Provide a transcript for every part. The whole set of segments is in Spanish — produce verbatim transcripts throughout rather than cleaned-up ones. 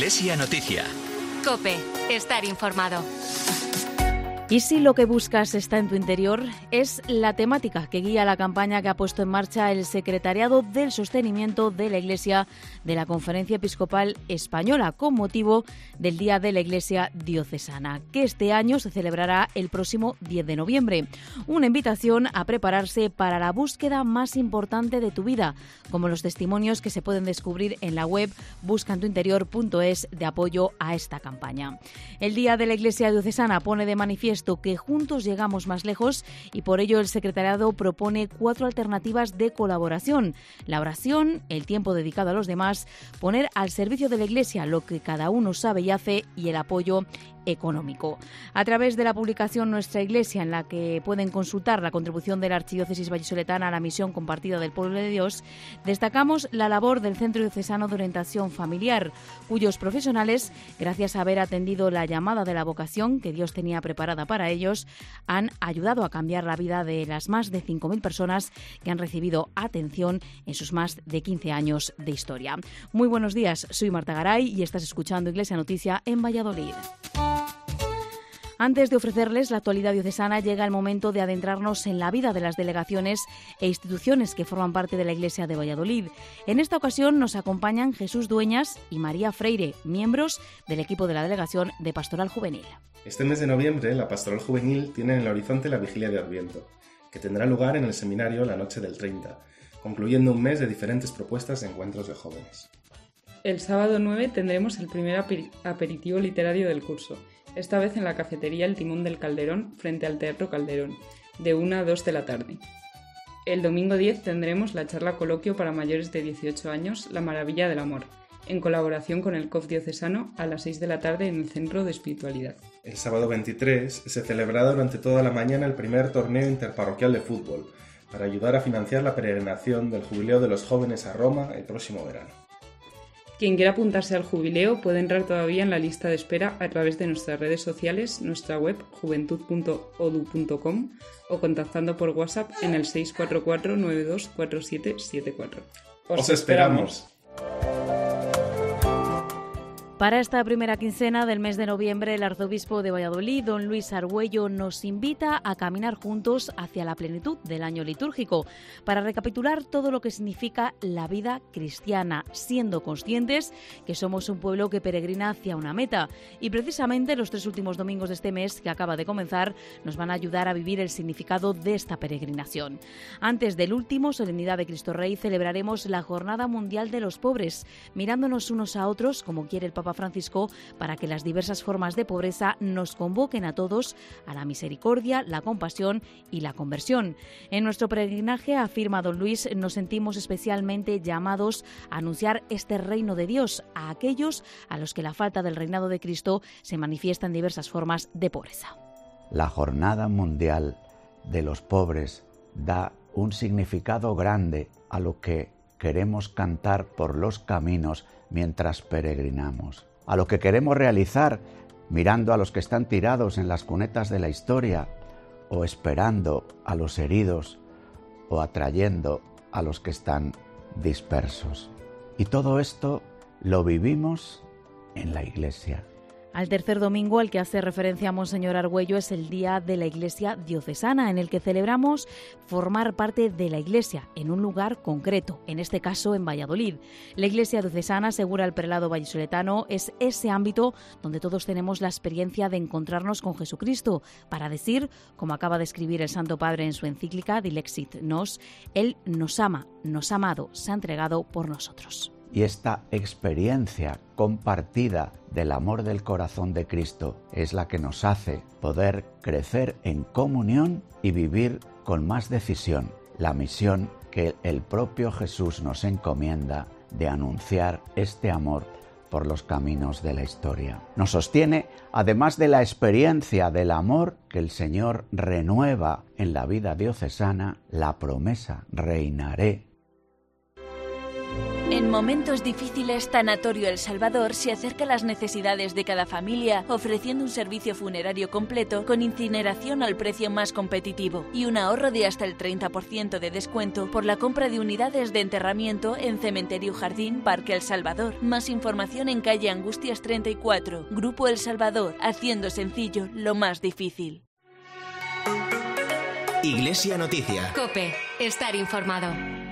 Iglesia Noticia. COPE. Estar informado. Y si lo que buscas está en tu interior, es la temática que guía la campaña que ha puesto en marcha el Secretariado del Sostenimiento de la Iglesia de la Conferencia Episcopal Española, con motivo del Día de la Iglesia Diocesana, que este año se celebrará el próximo diez de noviembre. Una invitación a prepararse para la búsqueda más importante de tu vida, como los testimonios que se pueden descubrir en la web busca en tu interior punto es de apoyo a esta campaña. El Día de la Iglesia Diocesana pone de manifiesto que juntos llegamos más lejos y por ello el secretariado propone cuatro alternativas de colaboración: la oración, el tiempo dedicado a los demás, poner al servicio de la Iglesia lo que cada uno sabe y hace y el apoyo económico. A través de la publicación Nuestra Iglesia, en la que pueden consultar la contribución de la Archidiócesis vallisoletana a la misión compartida del pueblo de Dios, destacamos la labor del Centro Diocesano de Orientación Familiar, cuyos profesionales, gracias a haber atendido la llamada de la vocación que Dios tenía preparada para ellos, han ayudado a cambiar la vida de las más de cinco mil personas que han recibido atención en sus más de quince años de historia. Muy buenos días, soy Marta Garay y estás escuchando Iglesia Noticia en Valladolid. Antes de ofrecerles la actualidad diocesana, llega el momento de adentrarnos en la vida de las delegaciones e instituciones que forman parte de la Iglesia de Valladolid. En esta ocasión nos acompañan Jesús Dueñas y María Freire, miembros del equipo de la Delegación de Pastoral Juvenil. Este mes de noviembre, la Pastoral Juvenil tiene en el horizonte la Vigilia de Adviento, que tendrá lugar en el seminario la noche del treinta, concluyendo un mes de diferentes propuestas de encuentros de jóvenes. El sábado nueve tendremos el primer aper- aperitivo literario del curso, esta vez en la cafetería El Timón del Calderón, frente al Teatro Calderón, de una a dos de la tarde. El domingo diez tendremos la charla coloquio para mayores de dieciocho años, La Maravilla del Amor, en colaboración con el C O F diocesano a las seis de la tarde en el Centro de Espiritualidad. El sábado veintitrés se celebrará durante toda la mañana el primer torneo interparroquial de fútbol, para ayudar a financiar la peregrinación del Jubileo de los Jóvenes a Roma el próximo verano. Quien quiera apuntarse al jubileo puede entrar todavía en la lista de espera a través de nuestras redes sociales, nuestra web juventud punto o d u punto com o contactando por WhatsApp en el seis cuatro cuatro nueve dos cuatro siete siete cuatro. ¡Os, ¡Os esperamos! Para esta primera quincena del mes de noviembre, el arzobispo de Valladolid, don Luis Argüello, nos invita a caminar juntos hacia la plenitud del año litúrgico, para recapitular todo lo que significa la vida cristiana, siendo conscientes que somos un pueblo que peregrina hacia una meta. Y precisamente los tres últimos domingos de este mes, que acaba de comenzar, nos van a ayudar a vivir el significado de esta peregrinación. Antes del último, Solemnidad de Cristo Rey, celebraremos la Jornada Mundial de los Pobres, mirándonos unos a otros, como quiere el Papa Francisco, para que las diversas formas de pobreza nos convoquen a todos a la misericordia, la compasión y la conversión. En nuestro peregrinaje, afirma don Luis, nos sentimos especialmente llamados a anunciar este reino de Dios a aquellos a los que la falta del reinado de Cristo se manifiesta en diversas formas de pobreza. La Jornada Mundial de los Pobres da un significado grande a lo que queremos cantar por los caminos mientras peregrinamos, a lo que queremos realizar mirando a los que están tirados en las cunetas de la historia, o esperando a los heridos, o atrayendo a los que están dispersos. Y todo esto lo vivimos en la Iglesia. Al tercer domingo al que hace referencia Monseñor Argüello es el Día de la Iglesia Diocesana, en el que celebramos formar parte de la Iglesia en un lugar concreto, en este caso en Valladolid. La Iglesia Diocesana, asegura el prelado vallisoletano, es ese ámbito donde todos tenemos la experiencia de encontrarnos con Jesucristo, para decir, como acaba de escribir el Santo Padre en su encíclica Dilexit Nos, Él nos ama, nos ha amado, se ha entregado por nosotros. Y esta experiencia compartida del amor del corazón de Cristo es la que nos hace poder crecer en comunión y vivir con más decisión la misión que el propio Jesús nos encomienda de anunciar este amor por los caminos de la historia. Nos sostiene, además de la experiencia del amor que el Señor renueva en la vida diocesana, la promesa: reinaré. En momentos difíciles, Tanatorio El Salvador se acerca a las necesidades de cada familia, ofreciendo un servicio funerario completo con incineración al precio más competitivo y un ahorro de hasta el treinta por ciento de descuento por la compra de unidades de enterramiento en Cementerio Jardín Parque El Salvador. Más información en calle Angustias treinta y cuatro. Grupo El Salvador, haciendo sencillo lo más difícil. Iglesia Noticia. COPE. Estar informado.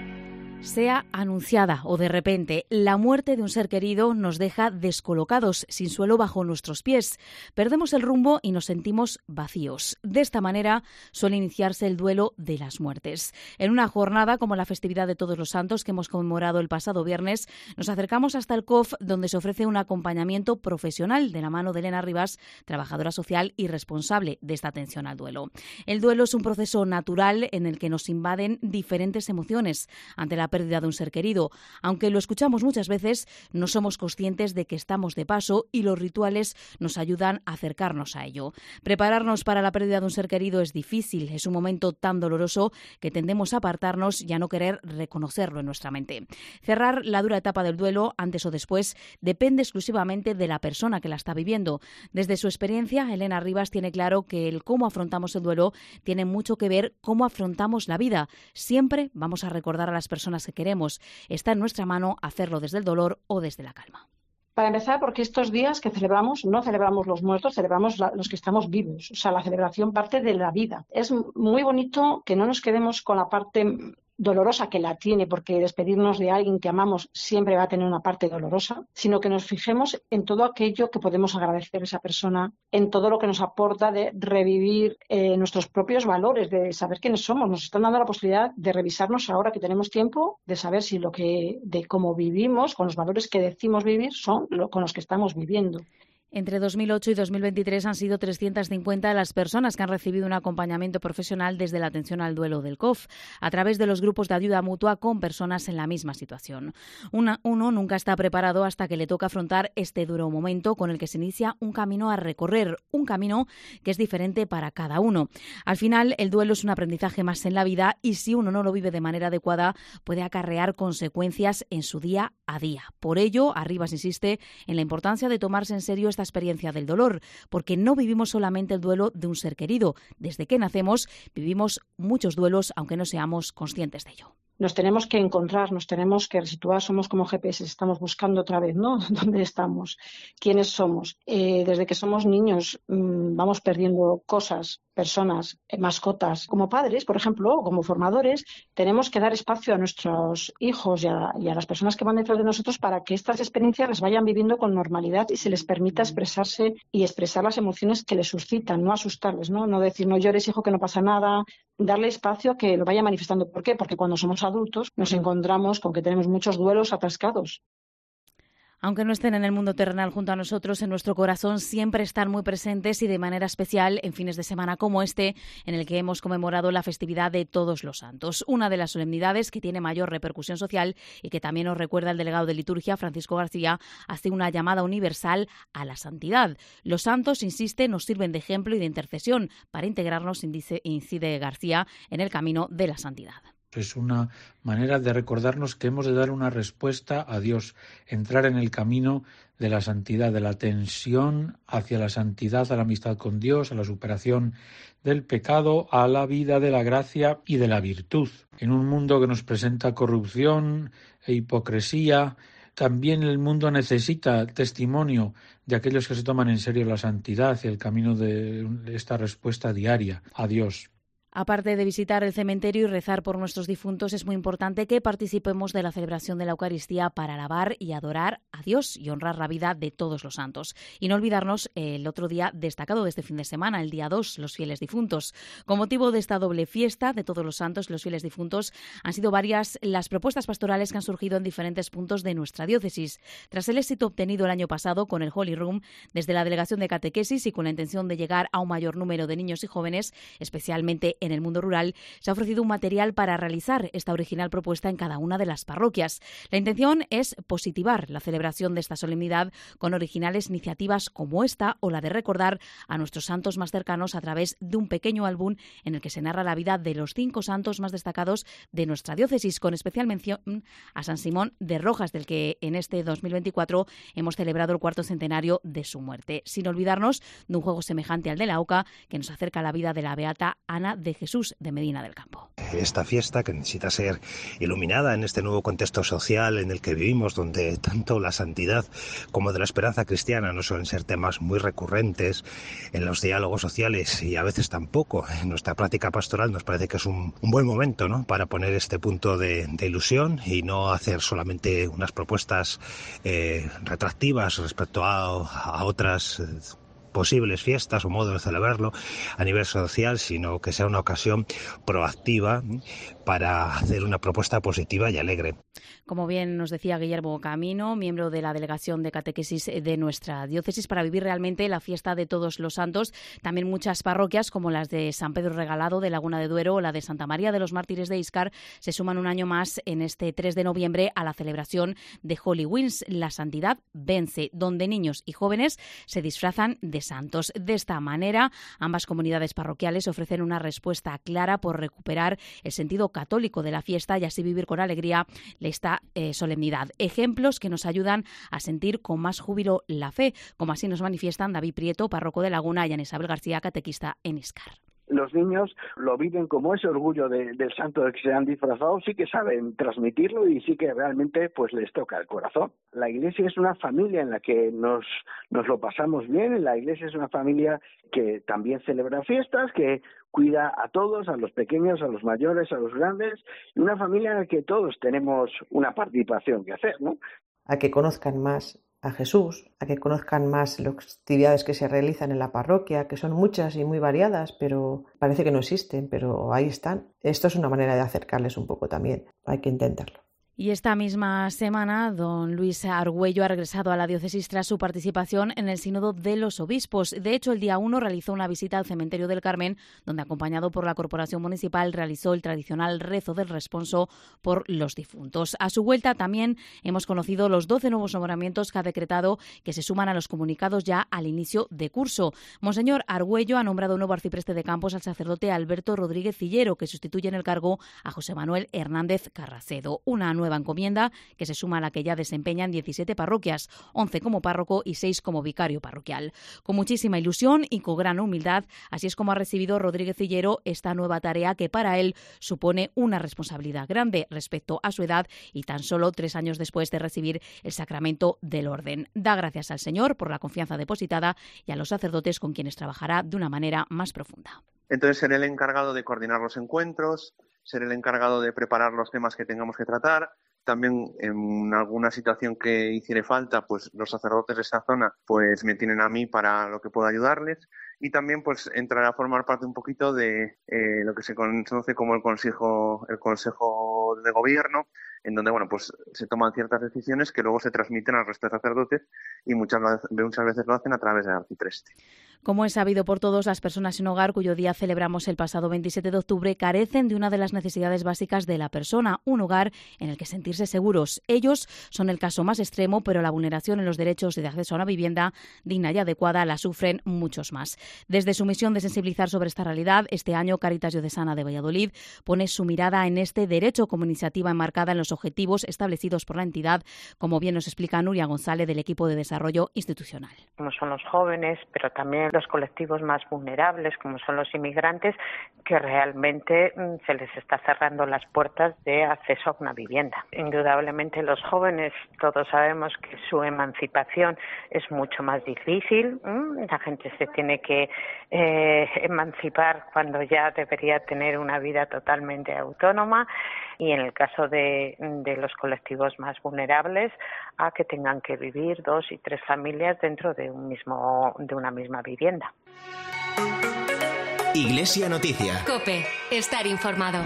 Sea anunciada o de repente, la muerte de un ser querido nos deja descolocados, sin suelo bajo nuestros pies. Perdemos el rumbo y nos sentimos vacíos. De esta manera suele iniciarse el duelo de las muertes. En una jornada como la festividad de Todos los Santos que hemos conmemorado el pasado viernes, nos acercamos hasta el C O F, donde se ofrece un acompañamiento profesional de la mano de Elena Rivas, trabajadora social y responsable de esta atención al duelo. El duelo es un proceso natural en el que nos invaden diferentes emociones ante la pérdida de un ser querido. Aunque lo escuchamos muchas veces, no somos conscientes de que estamos de paso y los rituales nos ayudan a acercarnos a ello. Prepararnos para la pérdida de un ser querido es difícil, es un momento tan doloroso que tendemos a apartarnos y a no querer reconocerlo en nuestra mente. Cerrar la dura etapa del duelo, antes o después, depende exclusivamente de la persona que la está viviendo. Desde su experiencia, Elena Rivas tiene claro que el cómo afrontamos el duelo tiene mucho que ver cómo afrontamos la vida. Siempre vamos a recordar a las personas que queremos. Está en nuestra mano hacerlo desde el dolor o desde la calma. Para empezar, porque estos días que celebramos, no celebramos los muertos, celebramos la, los que estamos vivos. O sea, la celebración parte de la vida. Es muy bonito que no nos quedemos con la parte dolorosa, que la tiene, porque despedirnos de alguien que amamos siempre va a tener una parte dolorosa, sino que nos fijemos en todo aquello que podemos agradecer a esa persona, en todo lo que nos aporta de revivir eh, nuestros propios valores, de saber quiénes somos. Nos están dando la posibilidad de revisarnos ahora que tenemos tiempo, de saber si lo que, de cómo vivimos, con los valores que decimos vivir, son lo, con los que estamos viviendo. Entre dos mil ocho y dos mil veintitrés han sido trescientas cincuenta las personas que han recibido un acompañamiento profesional desde la atención al duelo del C O F, a través de los grupos de ayuda mutua con personas en la misma situación. Una, uno nunca está preparado hasta que le toca afrontar este duro momento con el que se inicia un camino a recorrer, un camino que es diferente para cada uno. Al final, el duelo es un aprendizaje más en la vida y si uno no lo vive de manera adecuada, puede acarrear consecuencias en su día a día. Por ello, Arribas insiste en la importancia de tomarse en serio esta experiencia del dolor, porque no vivimos solamente el duelo de un ser querido. Desde que nacemos vivimos muchos duelos, aunque no seamos conscientes de ello. Nos tenemos que encontrar, nos tenemos que resituar, somos como G P S, estamos buscando otra vez, ¿no? ¿Dónde estamos? ¿Quiénes somos? Eh, desde que somos niños mmm, vamos perdiendo cosas, personas, eh, mascotas. Como padres, por ejemplo, o como formadores, tenemos que dar espacio a nuestros hijos y a, y a las personas que van dentro de nosotros para que estas experiencias las vayan viviendo con normalidad y se les permita expresarse y expresar las emociones que les suscitan, no asustarles, ¿no? No decir, no llores, hijo, que no pasa nada, darle espacio a que lo vaya manifestando. ¿Por qué? Porque cuando somos adultos nos encontramos con que tenemos muchos duelos atascados. Aunque no estén en el mundo terrenal junto a nosotros, en nuestro corazón siempre están muy presentes y de manera especial en fines de semana como este, en el que hemos conmemorado la festividad de Todos los Santos, una de las solemnidades que tiene mayor repercusión social y que también nos recuerda el delegado de liturgia, Francisco García, hace una llamada universal a la santidad. Los santos, insiste, nos sirven de ejemplo y de intercesión para integrarnos, incide García, en el camino de la santidad. Es una manera de recordarnos que hemos de dar una respuesta a Dios, entrar en el camino de la santidad, de la tensión hacia la santidad, a la amistad con Dios, a la superación del pecado, a la vida de la gracia y de la virtud. En un mundo que nos presenta corrupción e hipocresía, también el mundo necesita testimonio de aquellos que se toman en serio la santidad y el camino de esta respuesta diaria a Dios. Aparte de visitar el cementerio y rezar por nuestros difuntos, es muy importante que participemos de la celebración de la Eucaristía para alabar y adorar a Dios y honrar la vida de todos los santos. Y no olvidarnos el otro día destacado de este fin de semana, el día dos, los fieles difuntos. Con motivo de esta doble fiesta de todos los santos, los fieles difuntos, han sido varias las propuestas pastorales que han surgido en diferentes puntos de nuestra diócesis. Tras el éxito obtenido el año pasado con el Holy Room, desde la Delegación de Catequesis y con la intención de llegar a un mayor número de niños y jóvenes, especialmente en el mundo rural se ha ofrecido un material para realizar esta original propuesta en cada una de las parroquias. La intención es positivar la celebración de esta solemnidad con originales iniciativas como esta o la de recordar a nuestros santos más cercanos a través de un pequeño álbum en el que se narra la vida de los cinco santos más destacados de nuestra diócesis, con especial mención a San Simón de Rojas, del que en este dos mil veinticuatro hemos celebrado el cuarto centenario de su muerte, sin olvidarnos de un juego semejante al de la oca que nos acerca a la vida de la beata Ana de Jesús de Medina del Campo. Esta fiesta, que necesita ser iluminada en este nuevo contexto social en el que vivimos, donde tanto la santidad como de la esperanza cristiana no suelen ser temas muy recurrentes en los diálogos sociales y a veces tampoco en nuestra práctica pastoral, nos parece que es un, un buen momento, ¿no?, para poner este punto de, de ilusión y no hacer solamente unas propuestas eh, retractivas respecto a, a otras eh, posibles fiestas o modos de celebrarlo a nivel social, sino que sea una ocasión proactiva para hacer una propuesta positiva y alegre. Como bien nos decía Guillermo Camino, miembro de la Delegación de Catequesis de nuestra diócesis, para vivir realmente la fiesta de todos los santos, también muchas parroquias como las de San Pedro Regalado de Laguna de Duero o la de Santa María de los Mártires de Íscar se suman un año más en este tres de noviembre a la celebración de Holy Wings, la santidad vence, donde niños y jóvenes se disfrazan de santos. De esta manera, ambas comunidades parroquiales ofrecen una respuesta clara por recuperar el sentido católico de la fiesta y así vivir con alegría esta eh, solemnidad. Ejemplos que nos ayudan a sentir con más júbilo la fe, como así nos manifiestan David Prieto, párroco de Laguna, y Ana Isabel García, catequista en Íscar. Los niños lo viven como ese orgullo de, del santo de que se han disfrazado, sí que saben transmitirlo y sí que realmente pues les toca el corazón. La Iglesia es una familia en la que nos, nos lo pasamos bien, la Iglesia es una familia que también celebra fiestas, que cuida a todos, a los pequeños, a los mayores, a los grandes, y una familia en la que todos tenemos una participación que hacer, ¿no? A que conozcan más a Jesús, a que conozcan más las actividades que se realizan en la parroquia, que son muchas y muy variadas, pero parece que no existen, pero ahí están. Esto es una manera de acercarles un poco también, hay que intentarlo. Y esta misma semana, don Luis Argüello ha regresado a la diócesis tras su participación en el Sínodo de los Obispos. De hecho, el día uno realizó una visita al Cementerio del Carmen, donde, acompañado por la Corporación Municipal, realizó el tradicional rezo del responso por los difuntos. A su vuelta, también hemos conocido los doce nuevos nombramientos que ha decretado, que se suman a los comunicados ya al inicio de curso. Monseñor Argüello ha nombrado nuevo arcipreste de Campos al sacerdote Alberto Rodríguez Cillero, que sustituye en el cargo a José Manuel Hernández Carracedo. Una nueva encomienda que se suma a la que ya desempeñan diecisiete parroquias, once como párroco y seis como vicario parroquial. Con muchísima ilusión y con gran humildad, así es como ha recibido Rodríguez Cillero esta nueva tarea que para él supone una responsabilidad grande respecto a su edad y tan solo tres años después de recibir el sacramento del orden. Da gracias al Señor por la confianza depositada y a los sacerdotes con quienes trabajará de una manera más profunda. Entonces seré el encargado de coordinar los encuentros, seré el encargado de preparar los temas que tengamos que tratar. También en alguna situación que hiciere falta, pues los sacerdotes de esta zona pues me tienen a mí para lo que pueda ayudarles. Y también pues entrar a formar parte un poquito de eh, lo que se conoce como el consejo, el consejo de gobierno, en donde bueno pues se toman ciertas decisiones que luego se transmiten al resto de sacerdotes y muchas veces, muchas veces lo hacen a través del arcipreste. Como es sabido por todos, las personas sin hogar, cuyo día celebramos el pasado veintisiete de octubre, carecen de una de las necesidades básicas de la persona, un hogar en el que sentirse seguros. Ellos son el caso más extremo, pero la vulneración en los derechos de acceso a una vivienda digna y adecuada la sufren muchos más. Desde su misión de sensibilizar sobre esta realidad, este año Cáritas Diocesana de Valladolid pone su mirada en este derecho como iniciativa enmarcada en los objetivos establecidos por la entidad, como bien nos explica Nuria González del equipo de desarrollo institucional. Como son los jóvenes, pero también los colectivos más vulnerables, como son los inmigrantes, que realmente mmm, se les está cerrando las puertas de acceso a una vivienda. Indudablemente los jóvenes, todos sabemos que su emancipación es mucho más difícil. Mmm, la gente se tiene que eh, emancipar cuando ya debería tener una vida totalmente autónoma, y en el caso de, de los colectivos más vulnerables, a que tengan que vivir dos y tres familias dentro de un mismo de una misma vivienda. Iglesia Noticia. COPE. Estar informado.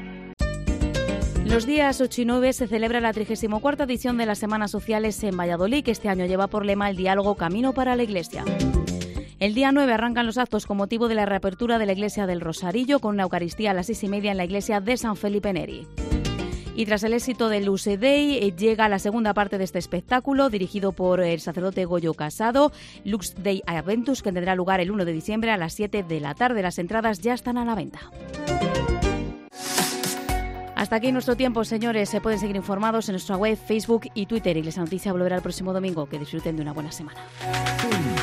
Los días ocho y nueve se celebra la trigésima cuarta edición de las Semanas Sociales en Valladolid, que este año lleva por lema el diálogo Camino para la Iglesia. El día nueve arrancan los actos con motivo de la reapertura de la Iglesia del Rosarillo, con una Eucaristía a las seis y media en la Iglesia de San Felipe Neri. Y tras el éxito del Luce Dei, llega la segunda parte de este espectáculo, dirigido por el sacerdote Goyo Casado, Lux Dei Adventus, que tendrá lugar el uno de diciembre a las siete de la tarde. Las entradas ya están a la venta. Hasta aquí nuestro tiempo, señores. Se pueden seguir informados en nuestra web, Facebook y Twitter. Iglesia Noticia volverá el próximo domingo. Que disfruten de una buena semana.